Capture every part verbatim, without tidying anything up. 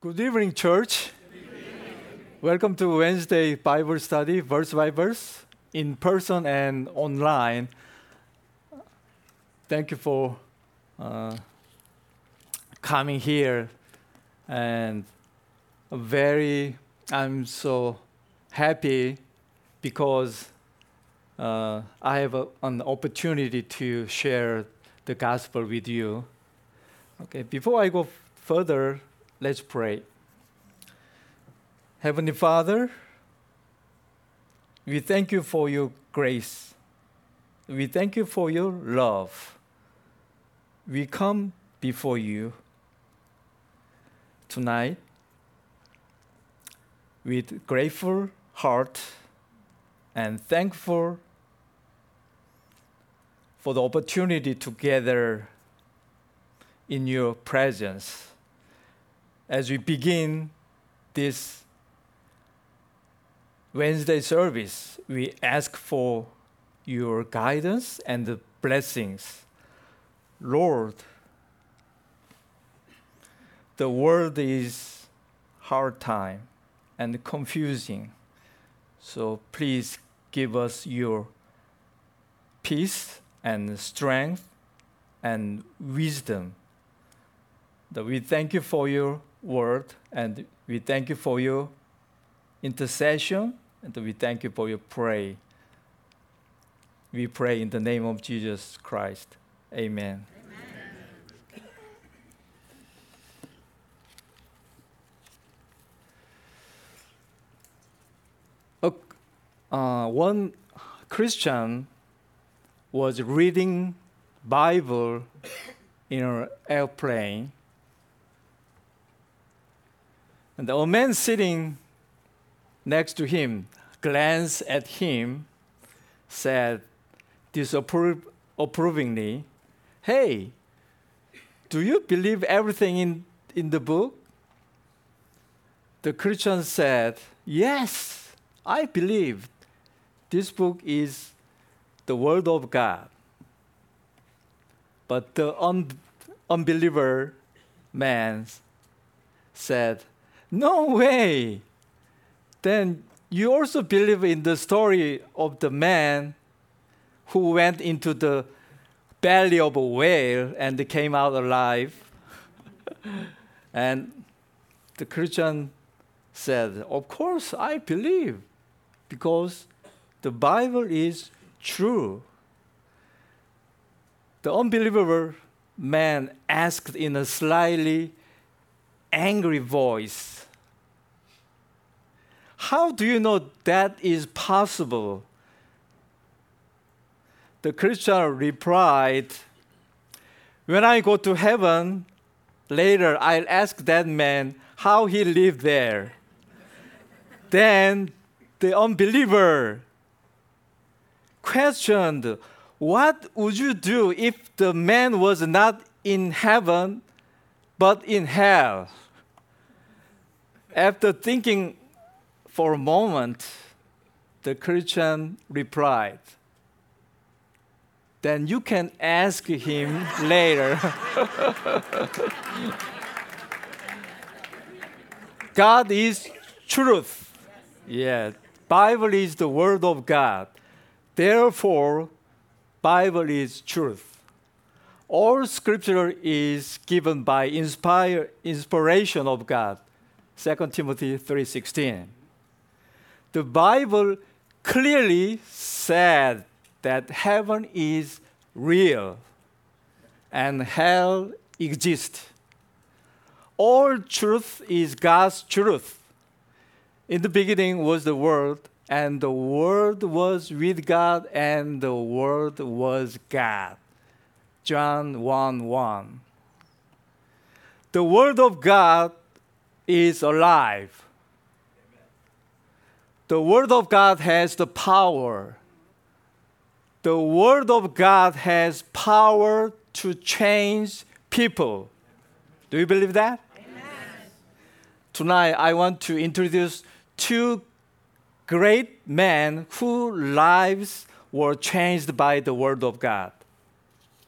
Good evening, church. Welcome to Wednesday Bible study, verse by verse, in person and online. Thank you for uh, coming here, and very, I'm so happy because uh, I have a, an opportunity to share the gospel with you. Okay, before I go further, let's pray. Heavenly Father, we thank you for your grace. We thank you for your love. We come before you tonight with grateful heart and thankful for the opportunity to gather in your presence. As we begin this Wednesday service, we ask for your guidance and blessings. Lord, the world is hard time and confusing, so please give us your peace and strength and wisdom. That we thank you for your word, and we thank you for your intercession, and we thank you for your prayer. We pray in the name of Jesus Christ. Amen. Amen. Uh, one Christian was reading Bible in an airplane, and a man sitting next to him glanced at him, said disappro- approvingly, "Hey, do you believe everything in, in the book?" The Christian said, "Yes, I believe this book is the Word of God." But the un- unbeliever man said, "No way! Then you also believe in the story of the man who went into the belly of a whale and came out alive?" And the Christian said, "Of course I believe, because the Bible is true." The unbeliever man asked in a slightly angry voice, "How do you know that is possible?" The Christian replied, "When I go to heaven, later I'll ask that man how he lived there." Then the unbeliever questioned, "What would you do if the man was not in heaven, but in hell?" After thinking for a moment, the Christian replied, "Then you can ask him later." God is truth. Yeah, Bible is the word of God. Therefore, Bible is truth. All scripture is given by inspire, inspiration of God. Second Timothy three sixteen. The Bible clearly said that heaven is real and hell exists. All truth is God's truth. In the beginning was the Word, and the Word was with God, and the Word was God. John one one. The Word of God is alive. The Word of God has the power. The Word of God has power to change people. Do you believe that? Amen. Tonight, I want to introduce two great men whose lives were changed by the Word of God.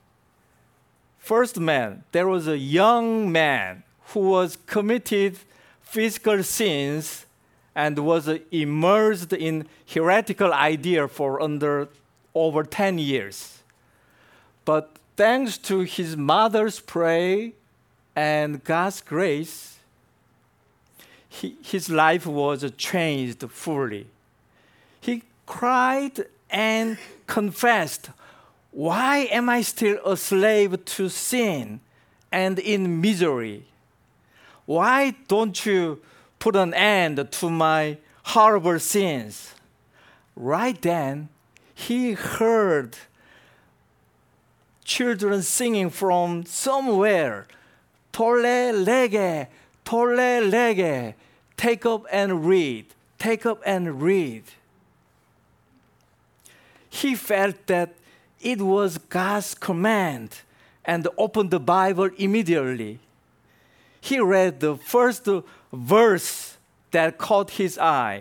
First man, there was a young man who was committed physical sins and was immersed in heretical idea for under over ten years. But thanks to his mother's prayer and God's grace, he, his life was changed fully. He cried and confessed, "Why am I still a slave to sin and in misery? Why don't you put an end to my horrible sins?" Right then, he heard children singing from somewhere, "Tolle lege, tolle lege, take up and read, take up and read." He felt that it was God's command and opened the Bible immediately. He read the first verse that caught his eye.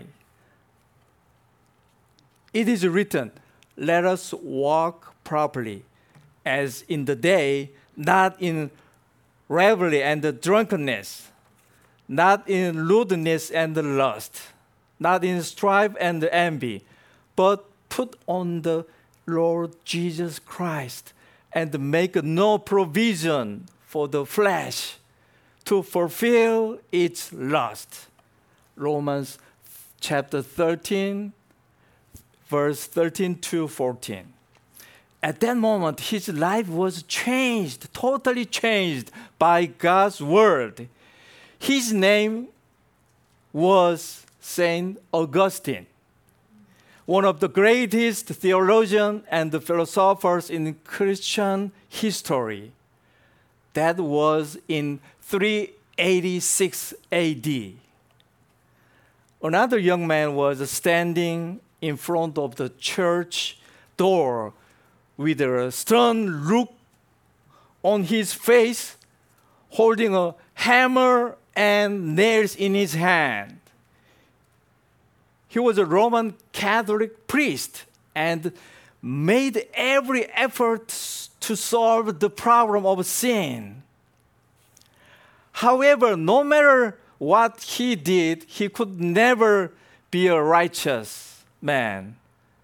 It is written, "Let us walk properly, as in the day, not in revelry and drunkenness, not in lewdness and lust, not in strife and envy, but put on the Lord Jesus Christ and make no provision for the flesh to fulfill its lust." Romans chapter thirteen, verse thirteen to fourteen. At that moment, his life was changed, totally changed by God's word. His name was Saint Augustine, one of the greatest theologians and philosophers in Christian history. That was in three eighty-six A D. Another young man was standing in front of the church door with a stern look on his face, holding a hammer and nails in his hand. He was a Roman Catholic priest and made every effort to solve the problem of sin. However, no matter what he did, he could never be a righteous man.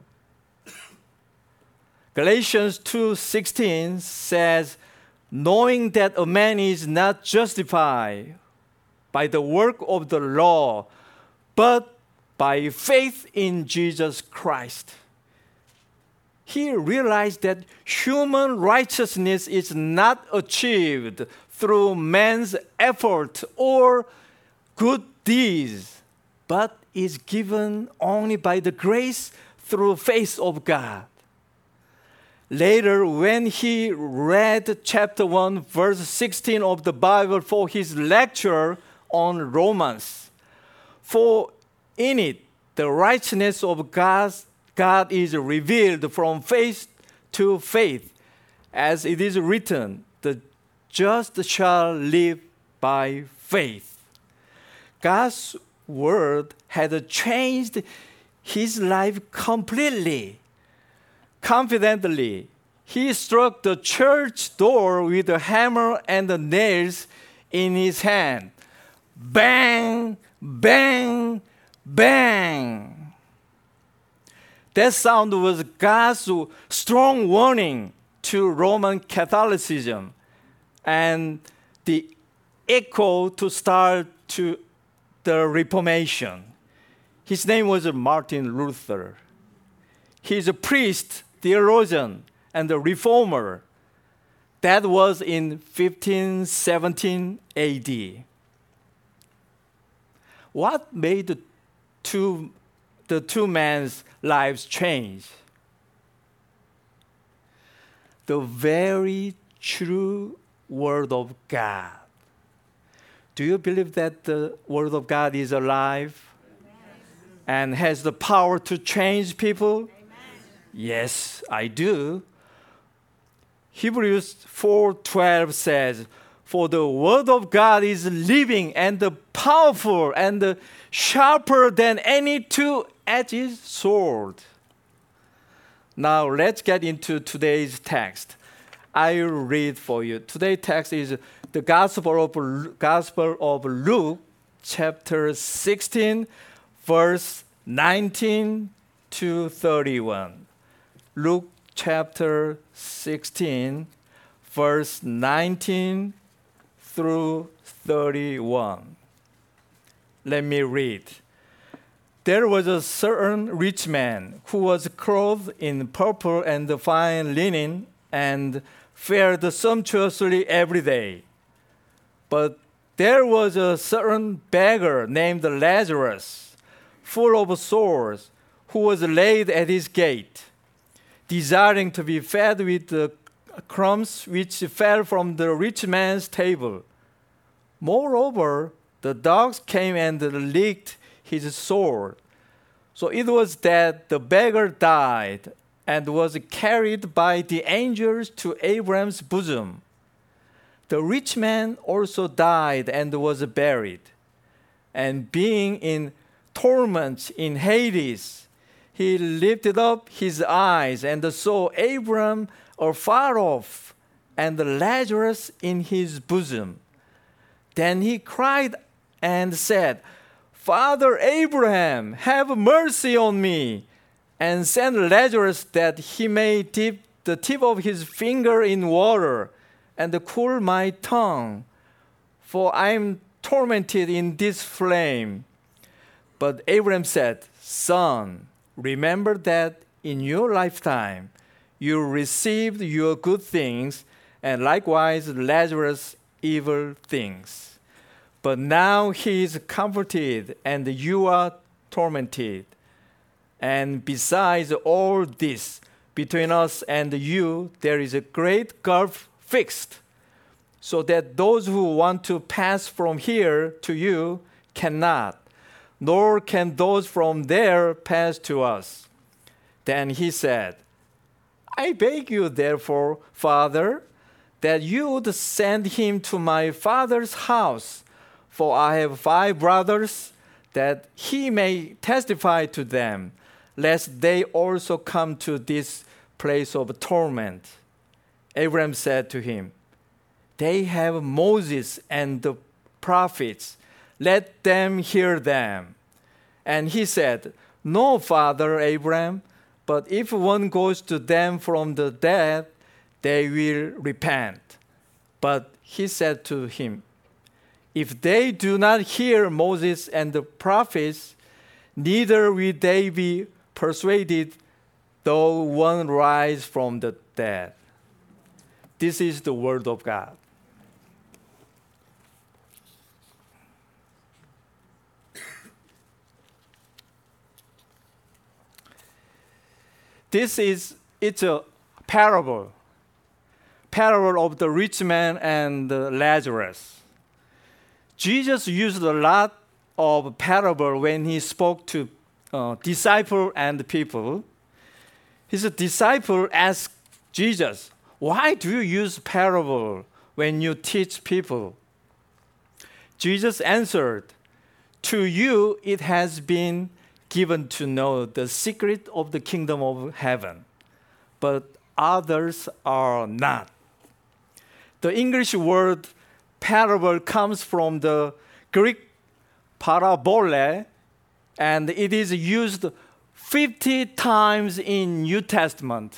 Galatians two sixteen says, "Knowing that a man is not justified by the work of the law, but by faith in Jesus Christ." He realized that human righteousness is not achieved through man's effort or good deeds, but is given only by the grace through faith of God. Later, when he read chapter one, verse sixteen of the Bible for his lecture on Romans, for in it, the righteousness of God, God is revealed from faith to faith. As it is written, "The just shall live by faith." God's word had changed his life completely. Confidently, he struck the church door with a hammer and the nails in his hand. Bang, bang, bang. That sound was God's strong warning to Roman Catholicism and the echo to start to the Reformation. His name was Martin Luther. He's a priest, theologian, and a reformer. That was in fifteen seventeen A D. What made the two, the two men's lives change? The very true Word of God. Do you believe that the Word of God is alive? Amen. And has the power to change people? Amen. Yes, I do. Hebrews four twelve says, "For the Word of God is living and powerful and sharper than any two-edged sword." Now let's get into today's text. I read for you. Today's text is the Gospel of, Gospel of Luke, chapter sixteen, verse nineteen to thirty-one. Luke chapter sixteen, verse nineteen through thirty-one. Let me read. There was a certain rich man who was clothed in purple and fine linen and fared sumptuously every day. But there was a certain beggar named Lazarus, full of sores, who was laid at his gate, desiring to be fed with the crumbs which fell from the rich man's table. Moreover, the dogs came and licked his sore. So it was that the beggar died and was carried by the angels to Abraham's bosom. The rich man also died and was buried. And being in torment in Hades, he lifted up his eyes and saw Abraham afar off and Lazarus in his bosom. Then he cried and said, Father Abraham, have mercy on me, and send Lazarus that he may dip the tip of his finger in water and cool my tongue, for I am tormented in this flame. But Abraham said, Son, remember that in your lifetime you received your good things, and likewise Lazarus evil things. But now he is comforted, and you are tormented. And besides all this, between us and you, there is a great gulf fixed, so that those who want to pass from here to you cannot, nor can those from there pass to us. Then he said, I beg you, therefore, Father, that you would send him to my father's house, for I have five brothers, that he may testify to them, lest they also come to this place of torment. Abraham said to him, They have Moses and the prophets. Let them hear them. And he said, No, Father Abraham, but if one goes to them from the dead, they will repent. But he said to him, If they do not hear Moses and the prophets, neither will they be persuaded, though one rise from the dead. This is the word of God. This is, it's a parable. Parable of the rich man and Lazarus. Jesus used a lot of parable when he spoke to uh, disciples and people. His disciple asked Jesus, why do you use parable when you teach people? Jesus answered, to you it has been given to know the secret of the kingdom of heaven, but others are not. The English word parable comes from the Greek parabole, and it is used fifty times in New Testament.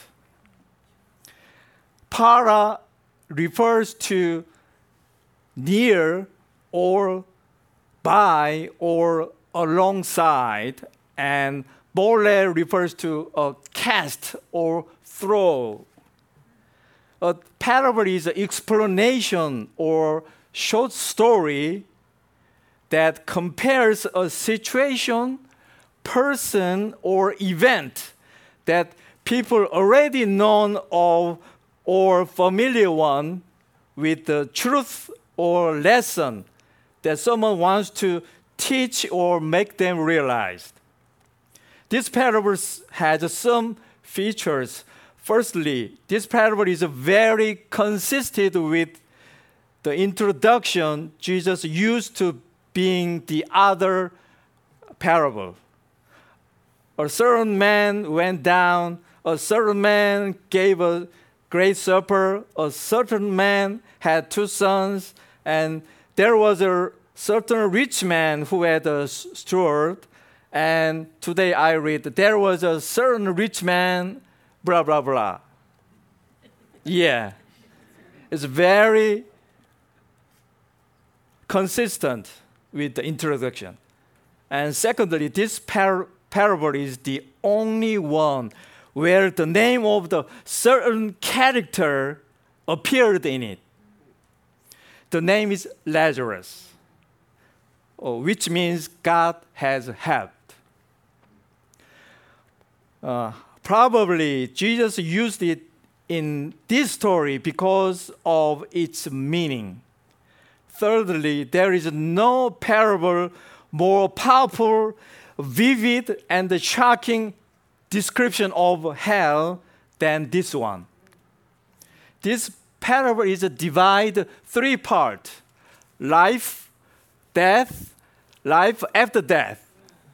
Para refers to near or by or alongside, and bole refers to a cast or throw. A parable is an explanation or short story that compares a situation, person, or event that people already know of or familiar one with the truth or lesson that someone wants to teach or make them realize. This parable has some features. Firstly, this parable is very consistent with the introduction Jesus used to being the other parable. A certain man went down, a certain man gave a great supper, a certain man had two sons, and there was a certain rich man who had a steward, and today I read, there was a certain rich man, blah, blah, blah. Yeah. It's very consistent with the introduction. And secondly, this par- parable is the only one where the name of the certain character appeared in it. The name is Lazarus, which means God has helped. Uh, probably Jesus used it in this story because of its meaning. Thirdly, there is no parable more powerful, vivid, and shocking description of hell than this one. This parable is divided three parts: life, death, life after death.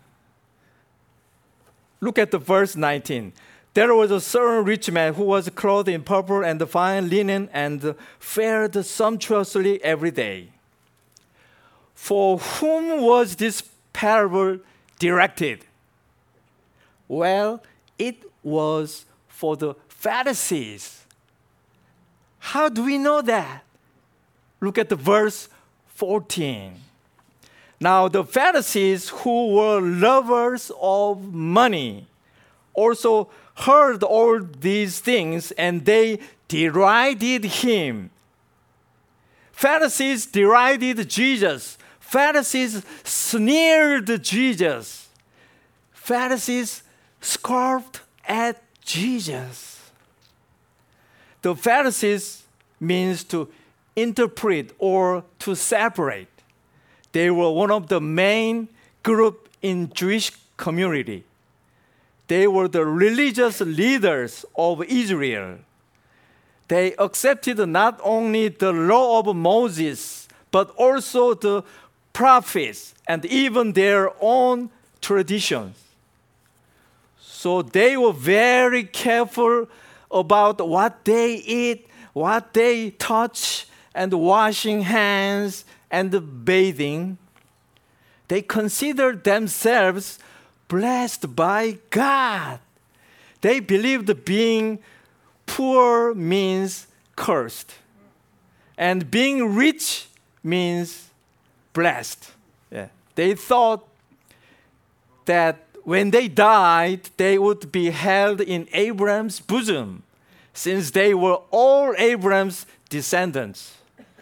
Look at the verse nineteen. There was a certain rich man who was clothed in purple and fine linen and fared sumptuously every day. For whom was this parable directed? Well, it was for the Pharisees. How do we know that? Look at the verse fourteen. Now the Pharisees, who were lovers of money, also heard all these things, and they derided him. Pharisees derided Jesus. Pharisees sneered Jesus. Pharisees scoffed at Jesus. The Pharisees means to interpret or to separate. They were one of the main group in Jewish community. They were the religious leaders of Israel. They accepted not only the law of Moses, but also the prophets and even their own traditions. So they were very careful about what they eat, what they touch, and washing hands and bathing. They considered themselves blessed by God. They believed being poor means cursed, and being rich means blessed. Yeah. They thought that when they died, they would be held in Abraham's bosom, since they were all Abraham's descendants.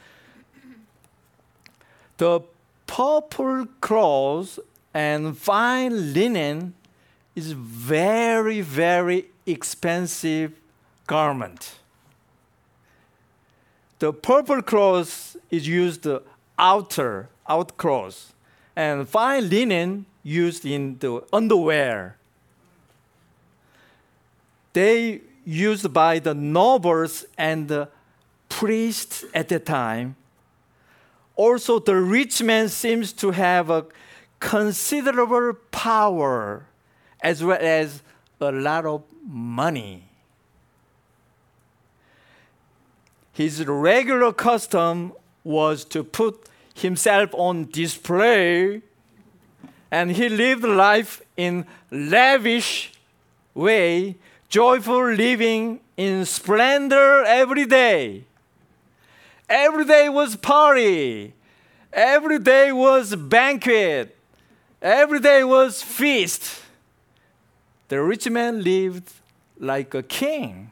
The purple clothes and fine linen is very, very expensive garment. The purple cloth is used outer, out clothes, and fine linen used in the underwear. They used by the nobles and the priests at the time. Also, the rich man seems to have a considerable power as well as a lot of money. His regular custom was to put himself on display, and he lived life in lavish way, joyful living in splendor every day. Every day was party. Every day was banquet. Every day was feast. The rich man lived like a king.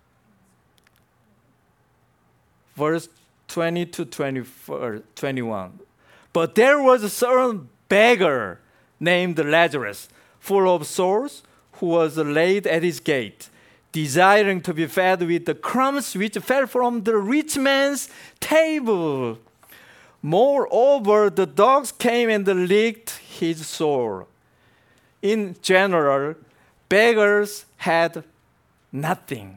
Verse twenty to twenty-one. But there was a certain beggar named Lazarus, full of sores, who was laid at his gate, desiring to be fed with the crumbs which fell from the rich man's table. Moreover, the dogs came and licked his sore. In general, beggars had nothing.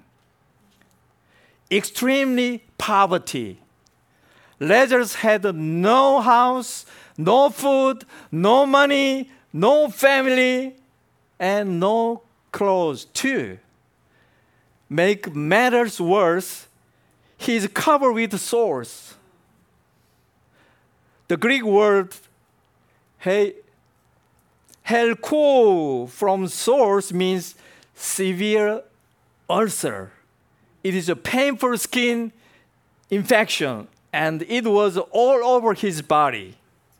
Extremely poverty. Lazarus had no house, no food, no money, no family, and no clothes too. Make matters worse, he is covered with sores. The Greek word he, helko from source means severe ulcer. It is a painful skin infection, and it was all over his body.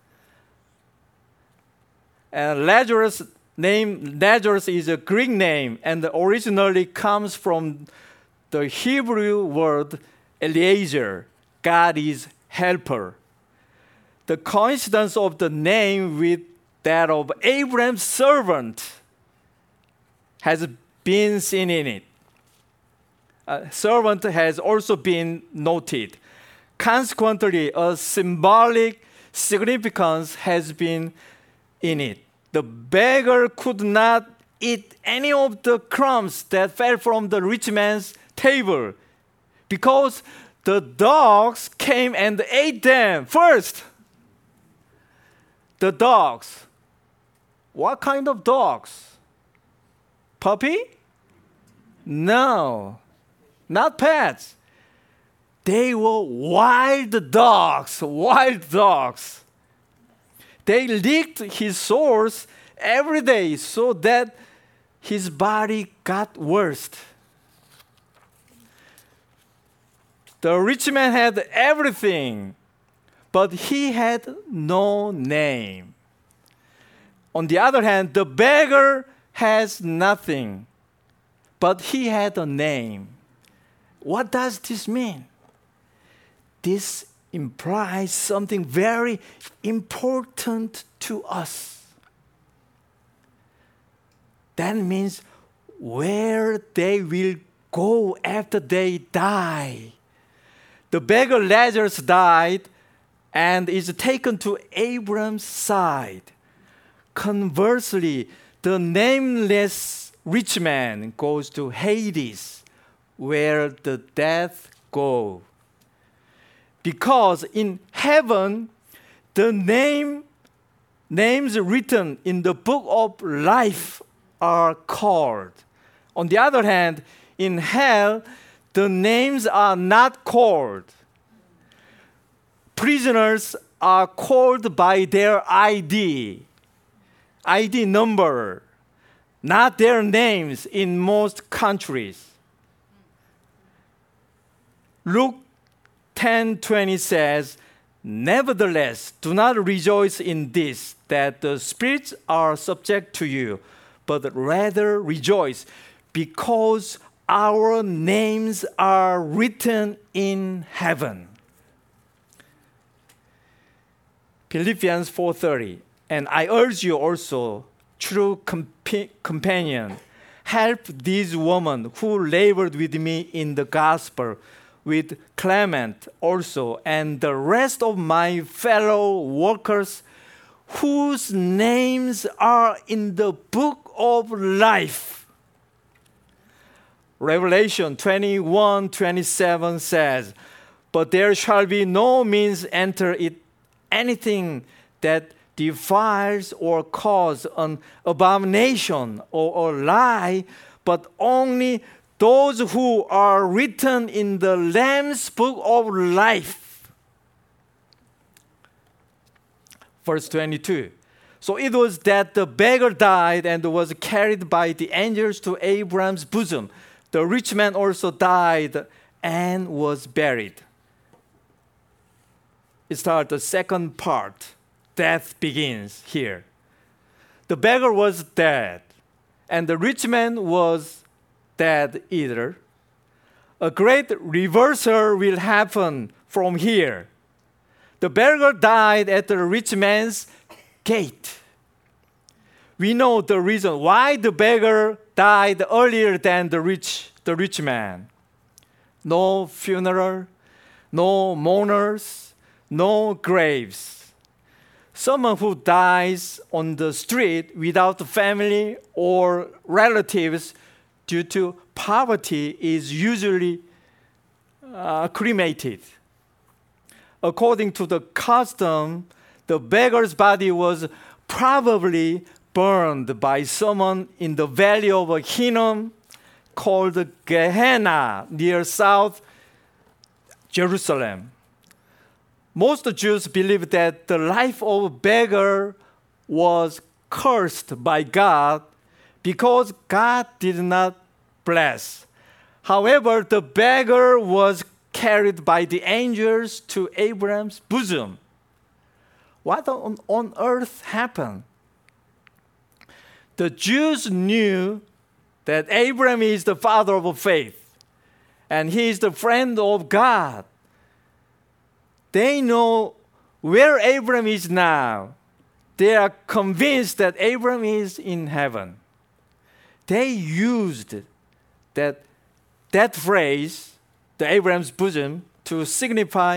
And Lazarus' name, Lazarus is a Greek name, and originally comes from the Hebrew word Eliezer, God is helper. The coincidence of the name with that of Abraham's servant has been seen in it. A servant has also been noted. Consequently, a symbolic significance has been in it. The beggar could not eat any of the crumbs that fell from the rich man's table because the dogs came and ate them first. The dogs. What kind of dogs? Puppy? No, not pets. They were wild dogs, wild dogs. They licked his sores every day so that his body got worse. The rich man had everything, but he had no name. On the other hand, the beggar has nothing, but he had a name. What does this mean? This implies something very important to us. That means where they will go after they die. The beggar Lazarus died and is taken to Abraham's side. Conversely, the nameless rich man goes to Hades, where the dead go. Because in heaven, the name, names written in the book of life are called. On the other hand, in hell, the names are not called. Prisoners are called by their I D, I D number, not their names in most countries. Luke ten twenty says, "Nevertheless, do not rejoice in this, that the spirits are subject to you, but rather rejoice, because our names are written in heaven." Philippians four thirty, "And I urge you also, true compa- companion, help these women who labored with me in the gospel, with Clement also, and the rest of my fellow workers whose names are in the book of life." Revelation twenty-one twenty-seven says, "But there shall be no means enter it anything that defiles or cause an abomination or a lie, but only those who are written in the Lamb's book of life." Verse twenty-two. "So it was that the beggar died and was carried by the angels to Abraham's bosom. The rich man also died and was buried." It starts the second part. Death begins here. The beggar was dead, and the rich man was dead either. A great reversal will happen from here. The beggar died at the rich man's gate. We know the reason why the beggar died earlier than the rich, the rich man. No funeral, no mourners, no graves. Someone who dies on the street without family or relatives due to poverty is usually uh, cremated. According to the custom, the beggar's body was probably burned by someone in the valley of Hinnom called Gehenna near South Jerusalem. most Jews believe that the life of a beggar was cursed by God because God did not bless. However, the beggar was carried by the angels to Abraham's bosom. What on, on earth happened? The Jews knew that Abraham is the father of faith, and he is the friend of God. They know where Abraham is now. They are convinced that Abraham is in heaven. They used that, that phrase, the Abraham's bosom, to signify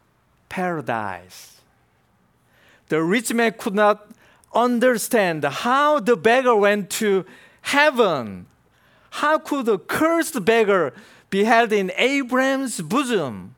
paradise. The rich man could not understand how the beggar went to heaven. How could a cursed beggar be held in Abraham's bosom?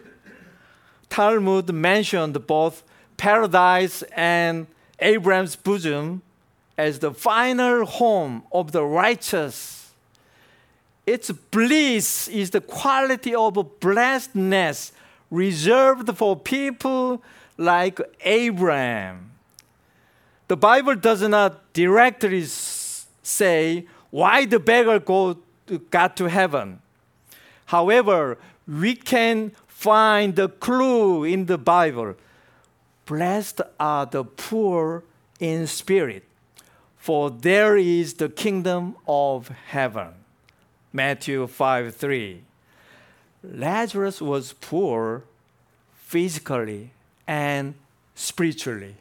Talmud mentioned both paradise and Abraham's bosom as the final home of the righteous. Its bliss is the quality of blessedness reserved for people like Abraham. The Bible does not directly say why the beggar go, got to heaven. However, we can find the clue in the Bible. Blessed are the poor in spirit, for there is the kingdom of heaven. Matthew five three. Lazarus was poor physically and spiritually.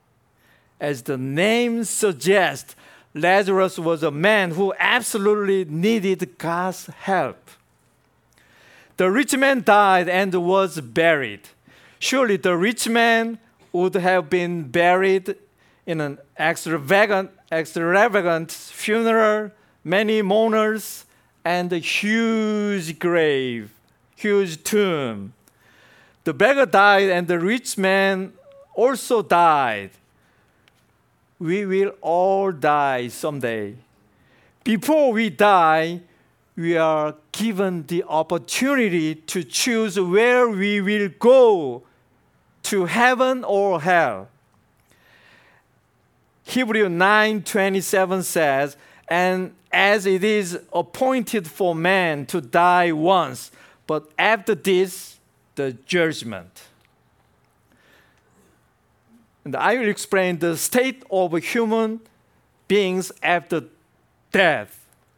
As the name suggests, Lazarus was a man who absolutely needed God's help. The rich man died and was buried. Surely the rich man would have been buried in an extravagant, extravagant funeral, many mourners, and a huge grave, huge tomb. The beggar died and the rich man also died. We will all die someday. Before we die, we are given the opportunity to choose where we will go, to heaven or hell. Hebrews nine twenty-seven says, and as it is appointed for man to die once, but after this, the judgment. And I will explain the state of human beings after death.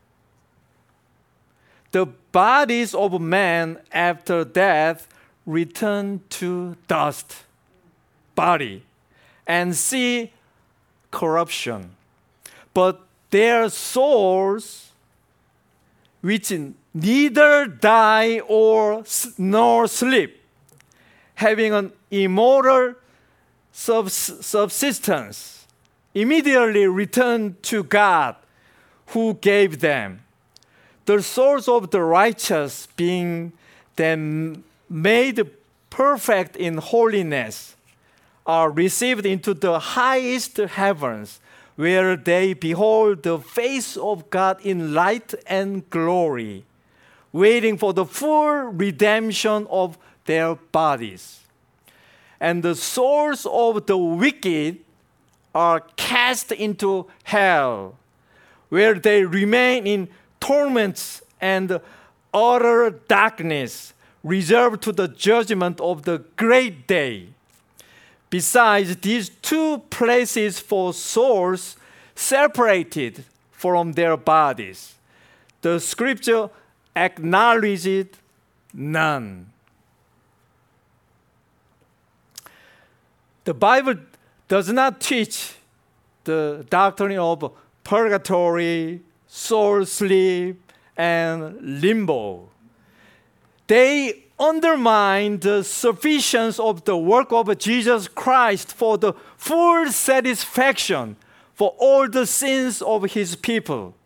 The bodies of man after death return to dust, body, and see corruption. But their souls, which neither die or nor sleep, having an immortal subsistence, immediately return to God who gave them. The souls of the righteous, being then made perfect in holiness, are received into the highest heavens, where they behold the face of God in light and glory, waiting for the full redemption of their bodies. And the souls of the wicked are cast into hell, where they remain in torments and utter darkness, reserved to the judgment of the great day. Besides these two places for souls separated from their bodies, the scripture acknowledges none. The Bible does not teach the doctrine of purgatory, soul sleep, and limbo. They undermine the sufficiency of the work of Jesus Christ for the full satisfaction for all the sins of his people.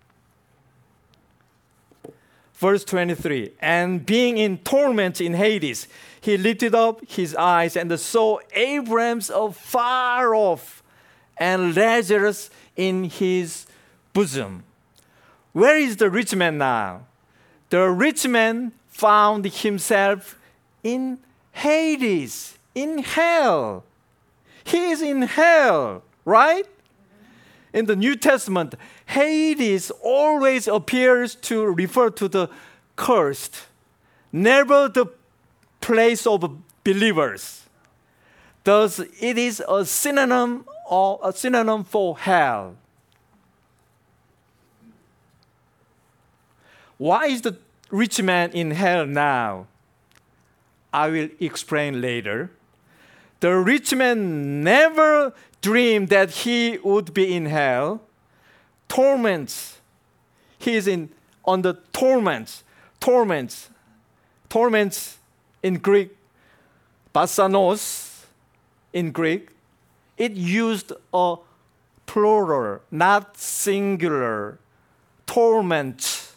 Verse twenty-three, and being in torment in Hades, he lifted up his eyes and saw Abraham afar off and Lazarus in his bosom. Where is the rich man now? The rich man found himself in Hades, in hell. He is in hell, right? In the New Testament, Hades always appears to refer to the cursed, never the place of believers. Thus, it is a synonym or a synonym for hell. Why is the rich man in hell now? I will explain later. The rich man never dreamed that he would be in hell. Torments. He is in on the torments. Torments. Torments in Greek, basanos in Greek. It used a plural, not singular. Torment.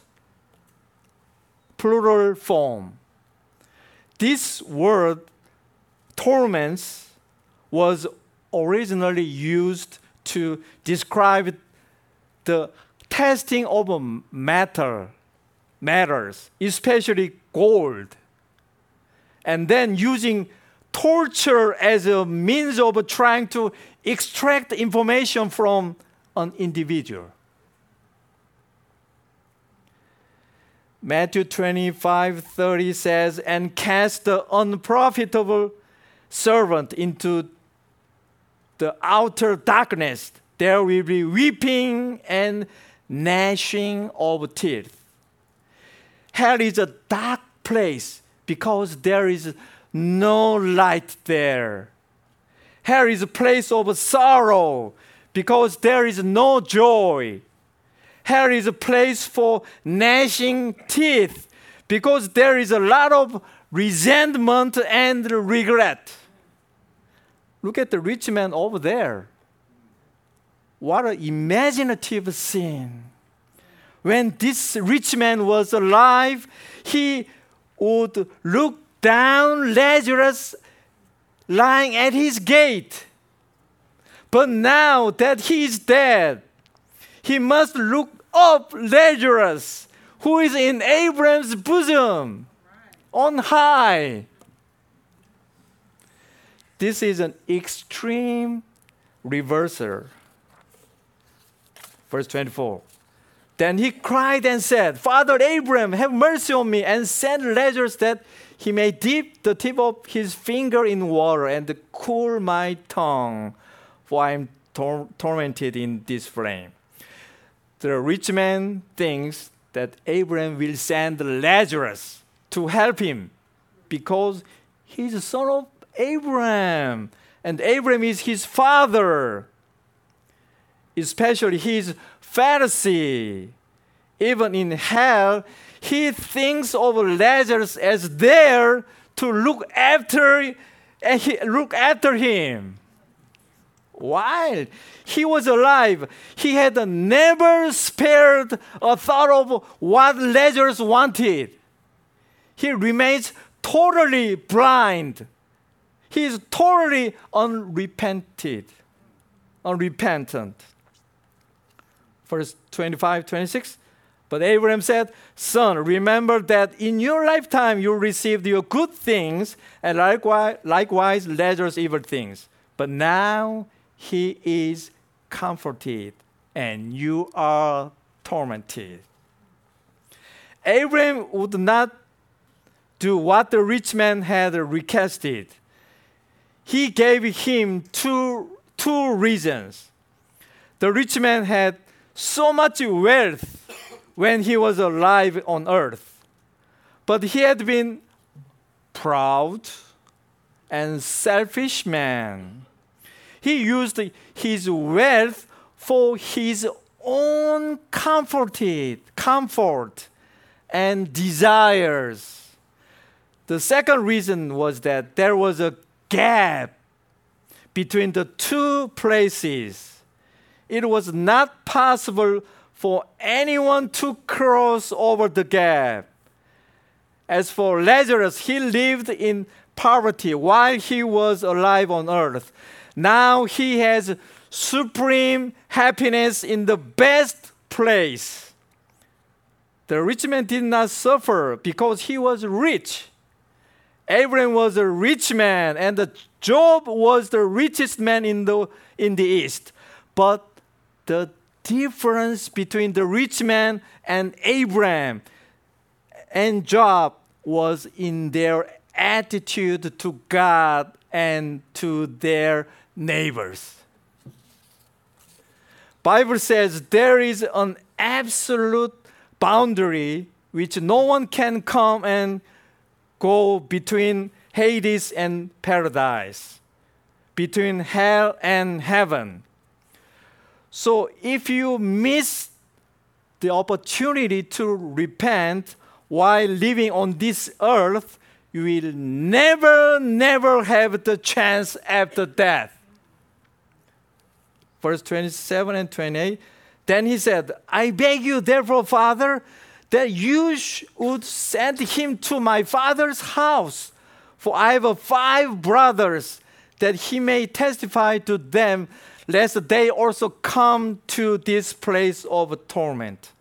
Plural form. This word, torments, was originally used to describe the testing of matter, matters, especially gold, and then using torture as a means of trying to extract information from an individual. Matthew twenty-five thirty says, and cast the unprofitable servant into the outer darkness. There will be weeping and gnashing of teeth. Hell is a dark place because there is no light there. Hell is a place of sorrow because there is no joy. Hell is a place for gnashing teeth because there is a lot of resentment and regret. Look at the rich man over there. What an imaginative scene. When this rich man was alive, he would look down Lazarus lying at his gate. But now that he is dead, he must look up Lazarus, who is in Abraham's bosom, on high. This is an extreme reversal. Verse twenty-four. Then he cried and said, Father Abraham, have mercy on me, and send Lazarus that he may dip the tip of his finger in water and cool my tongue, for I am tor- tormented in this flame. The rich man thinks that Abraham will send Lazarus to help him because he's the son of Abraham, and Abraham is his father. Especially his Pharisee. Even in hell, he thinks of Lazarus as there to look after, look after him. While he was alive, he had never spared a thought of what Lazarus wanted. He remains totally blind. He is totally unrepented, unrepentant. Verse twenty-five, twenty-six. But Abraham said, Son, remember that in your lifetime you received your good things, and likewise, likewise Lazarus evil things. But now he is comforted, and you are tormented. Abraham would not do what the rich man had requested. He gave him two, two reasons. The rich man had so much wealth when he was alive on earth, but he had been proud and selfish man. He used his wealth for his own comforted, comfort and desires. The second reason was that there was a gap between the two places. It was not possible for anyone to cross over the gap. As for Lazarus, he lived in poverty while he was alive on earth. Now he has supreme happiness in the best place. The rich man did not suffer because he was rich, Abraham was a rich man, and the Job was the richest man in the in the East. But the difference between the rich man and Abraham and Job was in their attitude to God and to their neighbors. Bible says there is an absolute boundary which no one can come and go between Hades and paradise, between hell and heaven. So if you miss the opportunity to repent while living on this earth, you will never, never have the chance after death. Verse twenty-seven and twenty-eight. Then he said, I beg you, therefore, Father, that you sh- would send him to my father's house, for I have five brothers, that he may testify to them, lest they also come to this place of torment.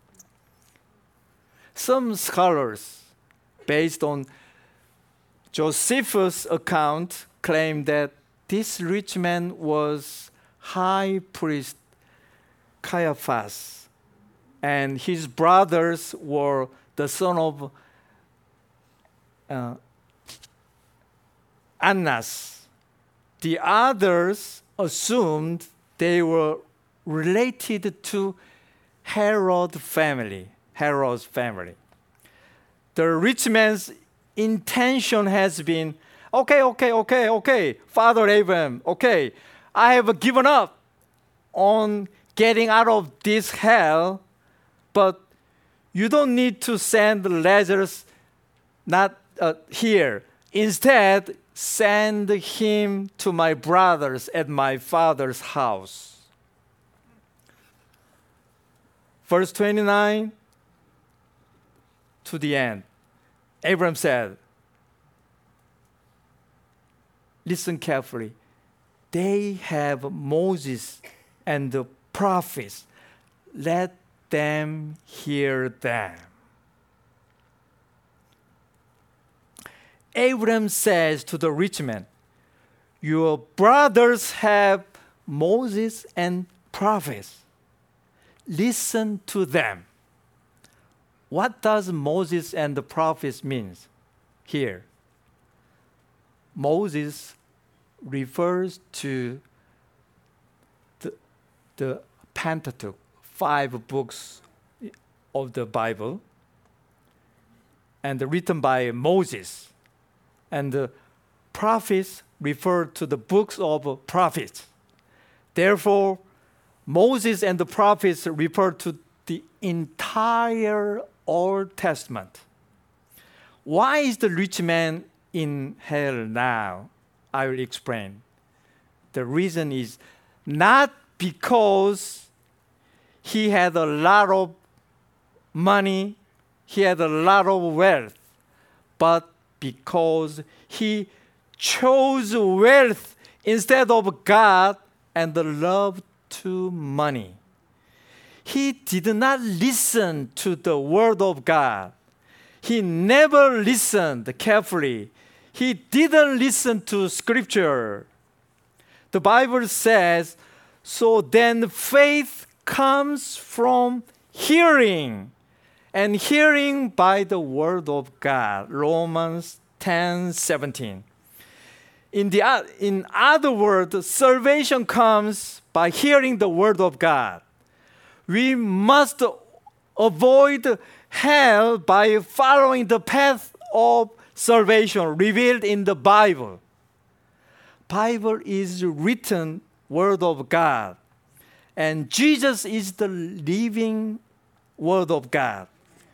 Some scholars, based on Josephus' account, claim that this rich man was high priest Caiaphas, and his brothers were the son of uh, Annas. The others assumed they were related to Herod family, Herod's family. The rich man's intention has been, okay, okay, okay, okay, Father Abraham, okay, I have given up on getting out of this hell, but you don't need to send Lazarus not uh, here. Instead, send him to my brothers at my father's house. Verse twenty-nine to the end. Abraham said, listen carefully. They have Moses and the prophets. Let them hear them. Abraham says to the rich man, your brothers have Moses and prophets. Listen to them. What does Moses and the prophets mean here? Moses refers to the, the Pentateuch, five books of the Bible, and written by Moses. And the prophets refer to the books of prophets. Therefore, Moses and the prophets refer to the entire Old Testament. Why is the rich man in hell now? I will explain. The reason is not because he had a lot of money, he had a lot of wealth, but because he chose wealth instead of God and the love to money. He did not listen to the word of God. He never listened carefully. He didn't listen to scripture. The Bible says, so then faith comes from hearing, and hearing by the word of God. Romans ten seventeen. In, the, in other words, salvation comes by hearing the word of God. We must avoid hell by following the path of salvation revealed in the Bible. Bible is written word of God, and Jesus is the living word of God.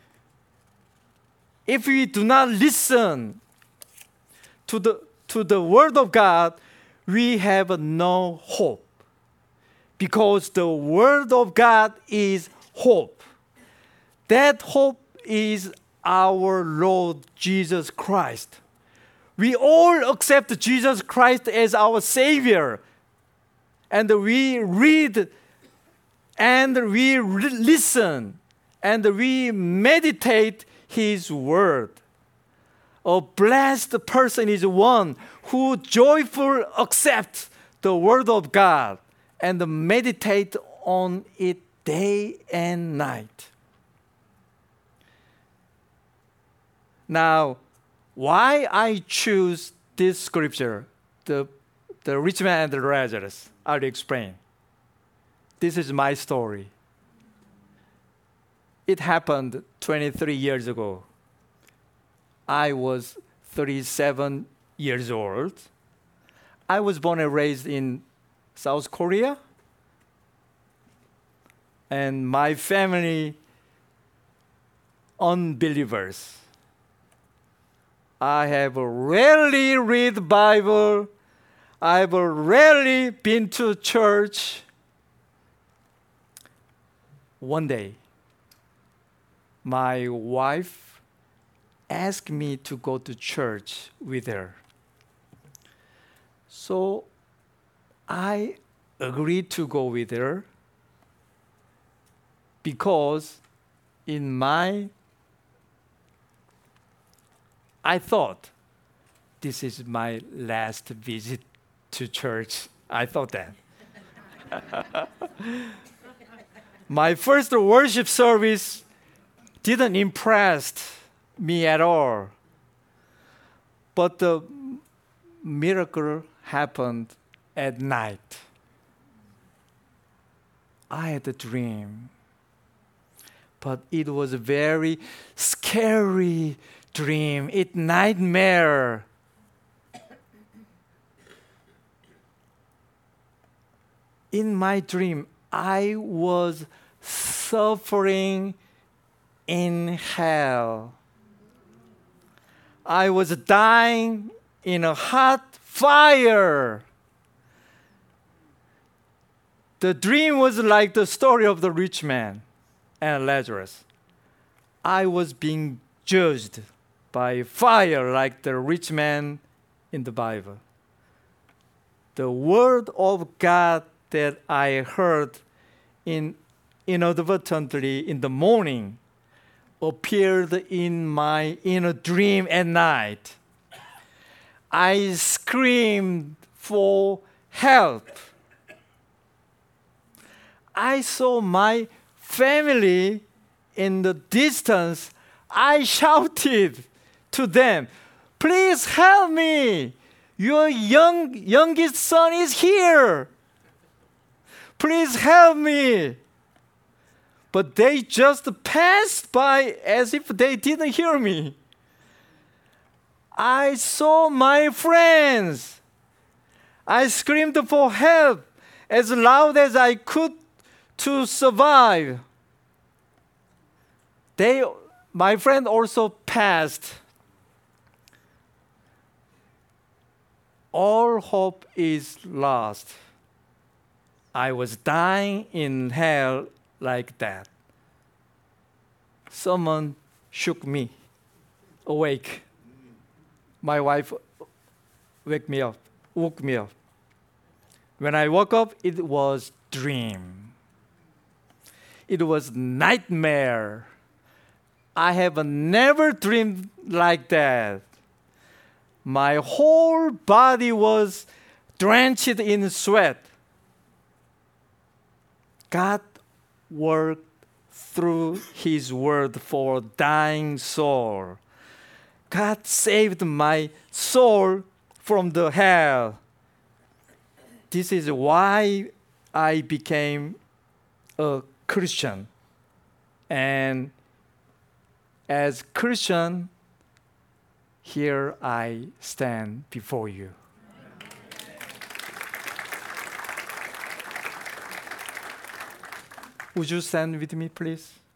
If we do not listen to the to the word of God, we have no hope, because the word of God is hope. That hope is our Lord Jesus Christ. We all accept Jesus Christ as our Savior, and we read and we re- listen and we meditate His word. A blessed person is one who joyfully accepts the word of God and meditate on it day and night. Now, why I choose this scripture, the, the rich man and the Lazarus, I'll explain. This is my story. It happened twenty-three years ago. I was thirty-seven years old. I was born and raised in South Korea. And my family, unbelievers. I have rarely read the Bible. I've rarely been to church. One day, my wife asked me to go to church with her. So I agreed to go with her because in my, I thought this is my last visit to church. I thought that. My first worship service didn't impress me at all. But the miracle happened at night. I had a dream. But it was a very scary dream. It nightmare. In my dream, I was suffering in hell. I was dying in a hot fire. The dream was like the story of the rich man and Lazarus. I was being judged by fire like the rich man in the Bible. The word of God that I heard in inadvertently in the morning appeared in my in a dream at night. I screamed for help. I saw my family in the distance. I shouted to them, "Please help me! Your young youngest son is here. Please help me!" But they just passed by as if they didn't hear me. I saw my friends. I screamed for help as loud as I could to survive. They, my friend also passed. All hope is lost. I was dying in hell like that. Someone shook me awake. My wife woke me up, woke me up. When I woke up, it was dream. It was nightmare. I have never dreamed like that. My whole body was drenched in sweat. God worked through His word for dying soul. God saved my soul from the hell. This is why I became a Christian. And as Christian, here I stand before you. Would you stand with me, please?